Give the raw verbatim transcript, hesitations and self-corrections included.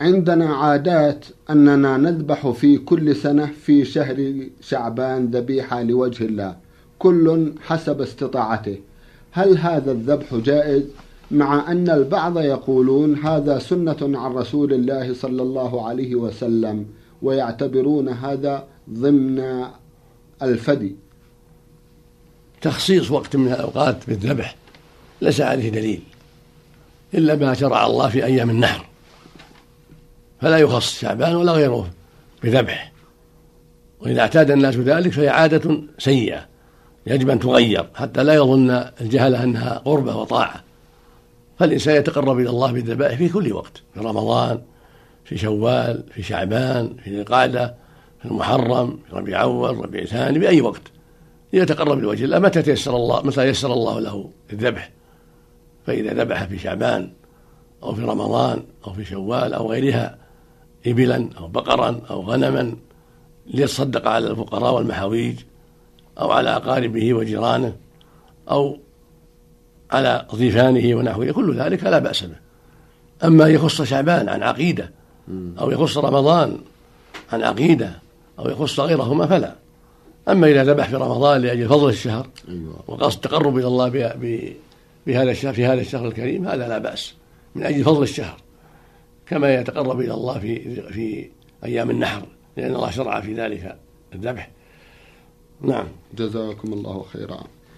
عندنا عادات أننا نذبح في كل سنة في شهر شعبان ذبيحة لوجه الله، كل حسب استطاعته. هل هذا الذبح جائز؟ مع أن البعض يقولون هذا سنة عن رسول الله صلى الله عليه وسلم، ويعتبرون هذا ضمن الفدي. تخصيص وقت من الأوقات بالذبح ليس عليه دليل إلا ما شرع الله في أيام النحر، فلا يخص شعبان ولا غيره بذبح. وإذا اعتاد الناس ذلك فهي عادة سيئة يجب أن تغير حتى لا يظن الجهلة أنها قربة وطاعة. فالإنسان يتقرب إلى الله بالذبائح في كل وقت، في رمضان، في شوال، في شعبان، في ذي القعدة، في المحرم، في ربيع أول، ربيع ثاني، بأي وقت يتقرب لوجه الله متى تيسر الله متى يسر الله له الذبح. فإذا ذبح في شعبان أو في رمضان أو في شوال أو غيرها إبلا أو بقرا أو غنما ليتصدق على الفقراء والمحاويج أو على أقاربه وجيرانه أو على ضيفانه ونحوه، كل ذلك لا بأس به. أما يخص شعبان عن عقيدة أو يخص رمضان عن عقيدة أو يخص غيرهما فلا. أما إذا ذبح في رمضان لأجل فضل الشهر وقصد التقرب إلى الله بهذا الشهر في هذا الشهر الكريم هذا لا بأس من أجل فضل الشهر، كما يتقرب إلى الله في في أيام النحر، لأن الله شرع في ذلك الذبح. نعم. جزاكم الله خيرا.